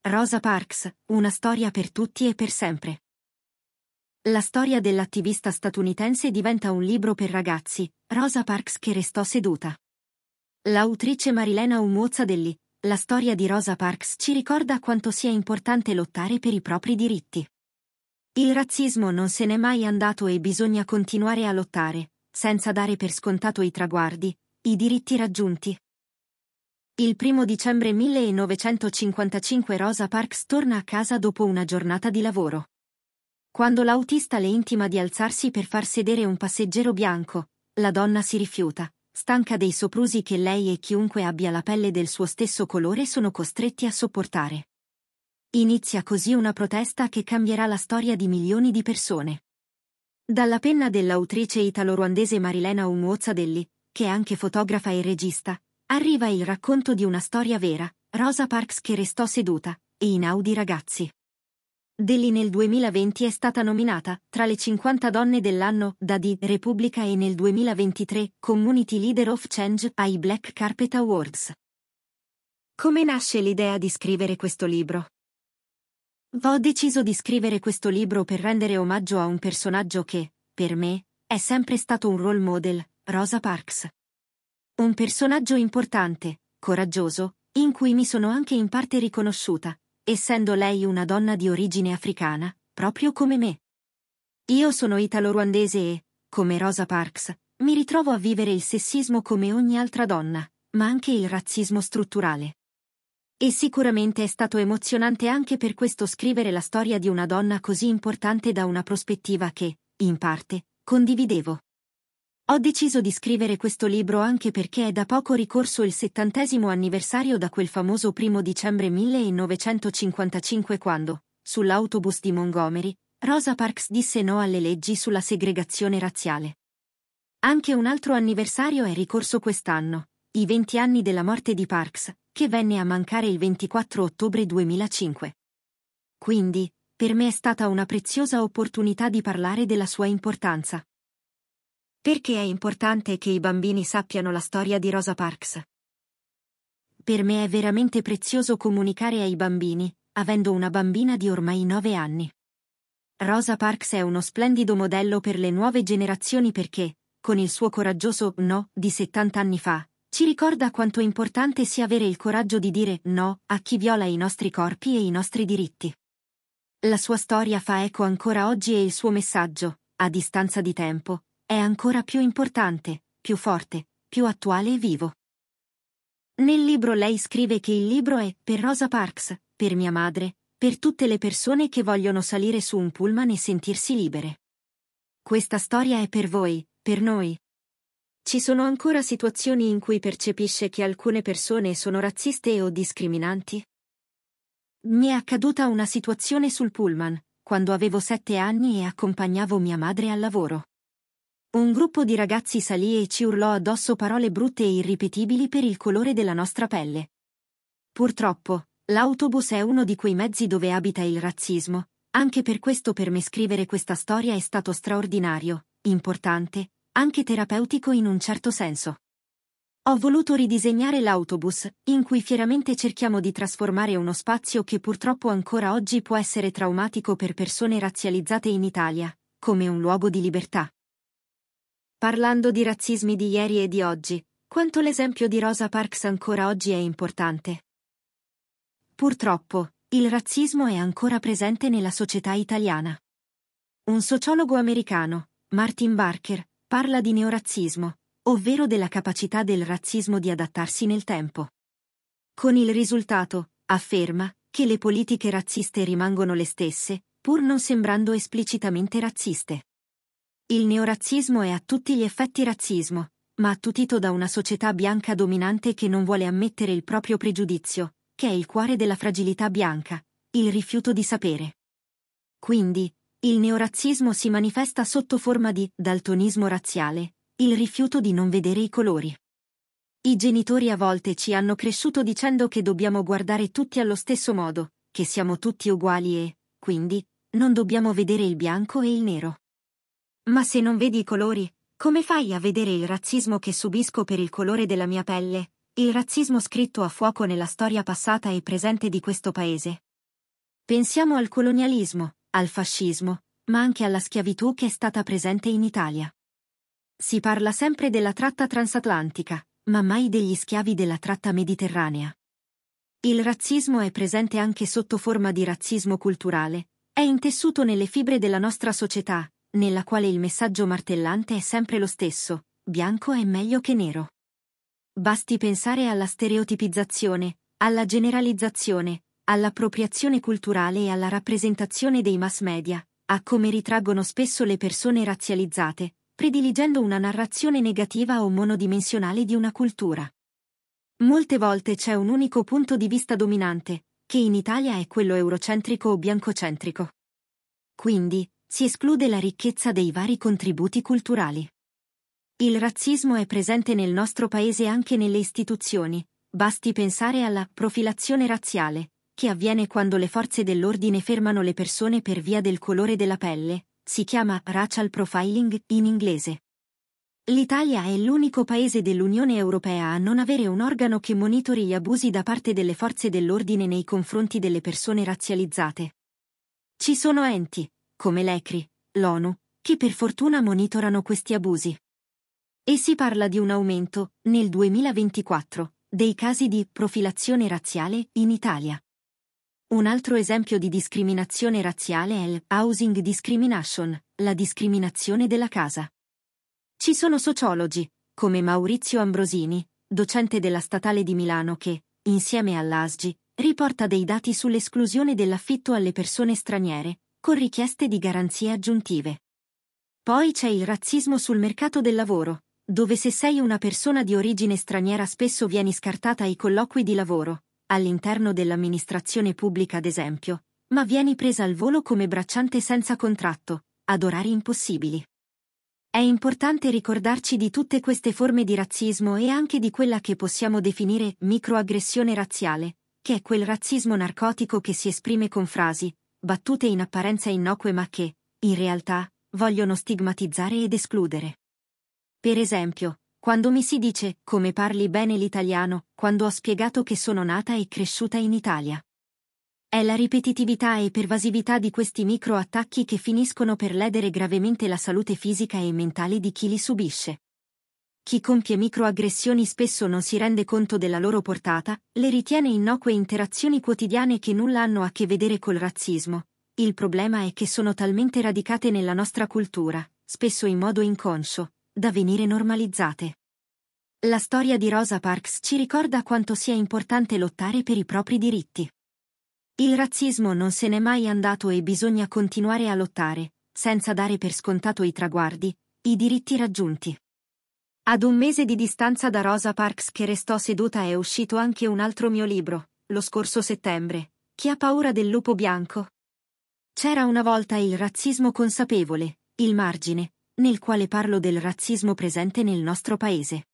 Rosa Parks, una storia per tutti e per sempre. La storia dell'attivista statunitense diventa un libro per ragazzi, Rosa Parks che restò seduta. L'autrice Marilena Umuozadelli, la storia di Rosa Parks ci ricorda quanto sia importante lottare per i propri diritti. Il razzismo non se n'è mai andato e bisogna continuare a lottare, senza dare per scontato i traguardi, i diritti raggiunti. Il 1° dicembre 1955 Rosa Parks torna a casa dopo una giornata di lavoro. Quando l'autista le intima di alzarsi per far sedere un passeggero bianco, la donna si rifiuta, stanca dei soprusi che lei e chiunque abbia la pelle del suo stesso colore sono costretti a sopportare. Inizia così una protesta che cambierà la storia di milioni di persone. Dalla penna dell'autrice italo-ruandese Marilena Umuozadelli, che è anche fotografa e regista, arriva il racconto di una storia vera, Rosa Parks che restò seduta, e inaudi ragazzi. Delli nel 2020 è stata nominata tra le 50 donne dell'anno da The Repubblica e nel 2023 Community Leader of Change ai Black Carpet Awards. Come nasce l'idea di scrivere questo libro? Ho deciso di scrivere questo libro per rendere omaggio a un personaggio che, per me, è sempre stato un role model, Rosa Parks. Un personaggio importante, coraggioso, in cui mi sono anche in parte riconosciuta, essendo lei una donna di origine africana, proprio come me. Io sono italo-ruandese e, come Rosa Parks, mi ritrovo a vivere il sessismo come ogni altra donna, ma anche il razzismo strutturale. E sicuramente è stato emozionante anche per questo scrivere la storia di una donna così importante da una prospettiva che, in parte, condividevo. Ho deciso di scrivere questo libro anche perché è da poco ricorso il 70° anniversario da quel famoso 1° dicembre 1955 quando, sull'autobus di Montgomery, Rosa Parks disse no alle leggi sulla segregazione razziale. Anche un altro anniversario è ricorso quest'anno, i 20 anni della morte di Parks, che venne a mancare il 24 ottobre 2005. Quindi, per me è stata una preziosa opportunità di parlare della sua importanza. Perché è importante che i bambini sappiano la storia di Rosa Parks? Per me è veramente prezioso comunicare ai bambini, avendo una bambina di ormai 9 anni. Rosa Parks è uno splendido modello per le nuove generazioni perché, con il suo coraggioso no di 70 anni fa, ci ricorda quanto importante sia avere il coraggio di dire no a chi viola i nostri corpi e i nostri diritti. La sua storia fa eco ancora oggi e il suo messaggio, a distanza di tempo, è ancora più importante, più forte, più attuale e vivo. Nel libro lei scrive che il libro è per Rosa Parks, per mia madre, per tutte le persone che vogliono salire su un pullman e sentirsi libere. Questa storia è per voi, per noi. Ci sono ancora situazioni in cui percepisce che alcune persone sono razziste o discriminanti? Mi è accaduta una situazione sul pullman, quando avevo 7 anni e accompagnavo mia madre al lavoro. Un gruppo di ragazzi salì e ci urlò addosso parole brutte e irripetibili per il colore della nostra pelle. Purtroppo, l'autobus è uno di quei mezzi dove abita il razzismo, anche per questo per me scrivere questa storia è stato straordinario, importante, anche terapeutico in un certo senso. Ho voluto ridisegnare l'autobus, in cui fieramente cerchiamo di trasformare uno spazio che purtroppo ancora oggi può essere traumatico per persone razzializzate in Italia, come un luogo di libertà. Parlando di razzismi di ieri e di oggi, quanto l'esempio di Rosa Parks ancora oggi è importante. Purtroppo, il razzismo è ancora presente nella società italiana. Un sociologo americano, Martin Barker, parla di neorazzismo, ovvero della capacità del razzismo di adattarsi nel tempo. Con il risultato, afferma, che le politiche razziste rimangono le stesse, pur non sembrando esplicitamente razziste. Il neorazzismo è a tutti gli effetti razzismo, ma attutito da una società bianca dominante che non vuole ammettere il proprio pregiudizio, che è il cuore della fragilità bianca, il rifiuto di sapere. Quindi, il neorazzismo si manifesta sotto forma di daltonismo razziale, il rifiuto di non vedere i colori. I genitori a volte ci hanno cresciuto dicendo che dobbiamo guardare tutti allo stesso modo, che siamo tutti uguali e, quindi, non dobbiamo vedere il bianco e il nero. Ma se non vedi i colori, come fai a vedere il razzismo che subisco per il colore della mia pelle, il razzismo scritto a fuoco nella storia passata e presente di questo paese? Pensiamo al colonialismo, al fascismo, ma anche alla schiavitù che è stata presente in Italia. Si parla sempre della tratta transatlantica, ma mai degli schiavi della tratta mediterranea. Il razzismo è presente anche sotto forma di razzismo culturale, è intessuto nelle fibre della nostra società, nella quale il messaggio martellante è sempre lo stesso: bianco è meglio che nero. Basti pensare alla stereotipizzazione, alla generalizzazione, all'appropriazione culturale e alla rappresentazione dei mass media, a come ritraggono spesso le persone razzializzate, prediligendo una narrazione negativa o monodimensionale di una cultura. Molte volte c'è un unico punto di vista dominante, che in Italia è quello eurocentrico o biancocentrico. Quindi, si esclude la ricchezza dei vari contributi culturali. Il razzismo è presente nel nostro paese anche nelle istituzioni, basti pensare alla profilazione razziale, che avviene quando le forze dell'ordine fermano le persone per via del colore della pelle, si chiama racial profiling in inglese. L'Italia è l'unico paese dell'Unione Europea a non avere un organo che monitori gli abusi da parte delle forze dell'ordine nei confronti delle persone razzializzate. Ci sono enti, come l'ECRI, l'ONU, che per fortuna monitorano questi abusi. E si parla di un aumento, nel 2024, dei casi di profilazione razziale in Italia. Un altro esempio di discriminazione razziale è il housing discrimination, la discriminazione della casa. Ci sono sociologi, come Maurizio Ambrosini, docente della Statale di Milano che, insieme all'ASGI, riporta dei dati sull'esclusione dell'affitto alle persone straniere, con richieste di garanzie aggiuntive. Poi c'è il razzismo sul mercato del lavoro, dove se sei una persona di origine straniera spesso vieni scartata ai colloqui di lavoro, all'interno dell'amministrazione pubblica ad esempio, ma vieni presa al volo come bracciante senza contratto, ad orari impossibili. È importante ricordarci di tutte queste forme di razzismo e anche di quella che possiamo definire microaggressione razziale, che è quel razzismo narcotico che si esprime con frasi, battute in apparenza innocue ma che, in realtà, vogliono stigmatizzare ed escludere. Per esempio, quando mi si dice «come parli bene l'italiano», quando ho spiegato che sono nata e cresciuta in Italia. È la ripetitività e pervasività di questi microattacchi che finiscono per ledere gravemente la salute fisica e mentale di chi li subisce. Chi compie microaggressioni spesso non si rende conto della loro portata, le ritiene innocue interazioni quotidiane che nulla hanno a che vedere col razzismo. Il problema è che sono talmente radicate nella nostra cultura, spesso in modo inconscio, da venire normalizzate. La storia di Rosa Parks ci ricorda quanto sia importante lottare per i propri diritti. Il razzismo non se n'è mai andato e bisogna continuare a lottare, senza dare per scontato i traguardi, i diritti raggiunti. Ad un mese di distanza da Rosa Parks che restò seduta è uscito anche un altro mio libro, lo scorso settembre, Chi ha paura del lupo bianco? C'era una volta il razzismo consapevole, il margine, nel quale parlo del razzismo presente nel nostro paese.